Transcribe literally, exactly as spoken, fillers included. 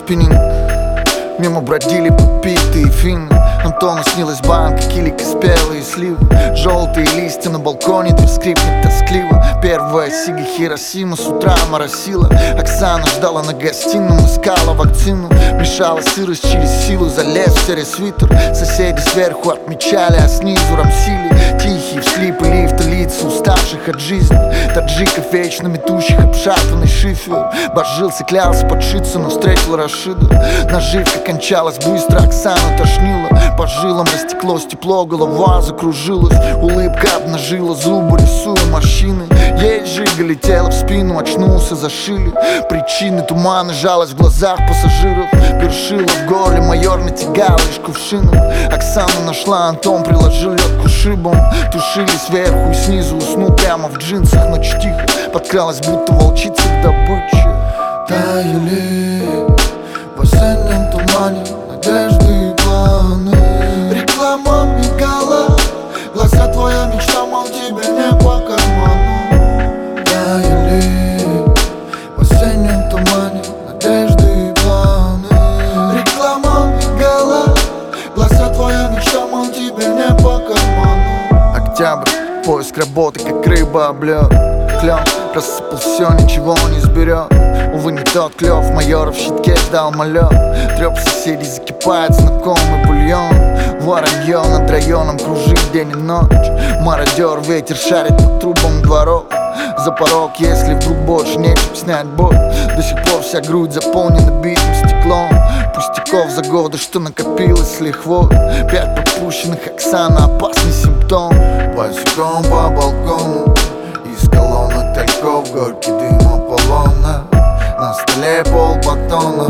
спиннинг. Мимо бродили подпитые финны. Антону снилась банка, килик и спелые сливы. Желтые листья на балконе, дверь скрипнет тоскливо. Первая сига Хиросима с утра моросила. Оксана ждала на гостином, искала вакцину. Мешала сырость через силу, залез в серый свитер. Соседи сверху отмечали, а снизу рамсили. Тихие всхлипы лифта, лица уставших от жизни. Таджиков вечно метущих обшатанный шифер. Божился, клялся подшиться, но встретил Рашида. Наживка кончалась быстро, Оксана тошнила. По жилам растеклось тепло, голова закружилась. Улыбка обнажила зубы, рисуя морщины. Ей жига летела в спину, очнулся, зашили. Причины тумана, жалость в глазах пассажиров. Першила в горле, майор натягал лишь кувшином. Оксана нашла, Антон приложил лед к ушибам. Тушили сверху и снизу, уснул прямо в джинсах. Ночь тихо подкралась, будто волчица к добыче. Таяли в осеннем тумане надежды и планы. Реклама мигала, глаза твоя мечта, мол, тебе не по карману. Таяли в осеннем тумане надежды и планы. Реклама мигала, глаза твоя мечта, мол, тебе не по карману. Октябрь, поиск работы, как рыба об лед. Клен рассыпал все, ничего не сберет. Увы, не тот клев, майор в щитке ждал малет. Трёп соседей закипает знакомый бульон. Воронье над районом кружит день и ночь. Мародер, ветер шарит по трубам дворов. За порог, если вдруг больше нечем снять боль. До сих пор вся грудь заполнена битым стеклом. Пустяков за годы, что накопилось с лихвой. Пять пропущенных, Оксана, опасный симптом. Босиком по балкону, из колонок тальков горький дым Аполлона. На столе пол батона,